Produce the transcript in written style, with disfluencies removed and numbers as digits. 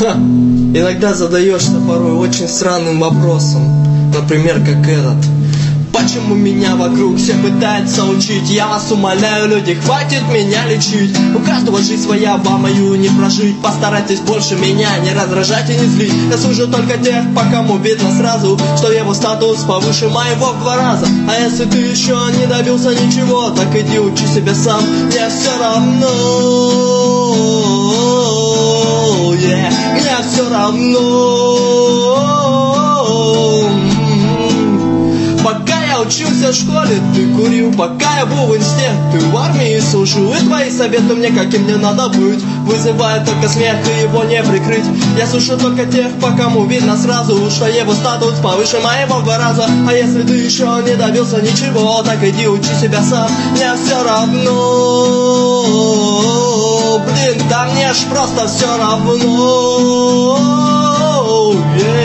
Иногда задаешься порой очень странным вопросом. Например, как этот. Почему меня вокруг все пытаются учить? Я вас умоляю, люди, хватит меня лечить. У каждого жизнь своя, вам мою не прожить. Постарайтесь больше меня не раздражать и не злить. Я служу только тех, по кому видно сразу, что его статус повыше моего в 2 раза. А если ты еще не добился ничего, так иди учи себя сам. Мне все равно, мне все равно. Пока я учился в школе, ты курил. Пока я был в инсте, ты в армии служил. И твои советы мне, каким мне надо быть, вызывает только смех, и его не прикрыть. Я слушаю только тех, по кому видно сразу, что его статус повыше моего в 2 раза. А если ты еще не добился ничего, так иди учи себя сам. Мне все равно. Блин, да мне ж просто все равно.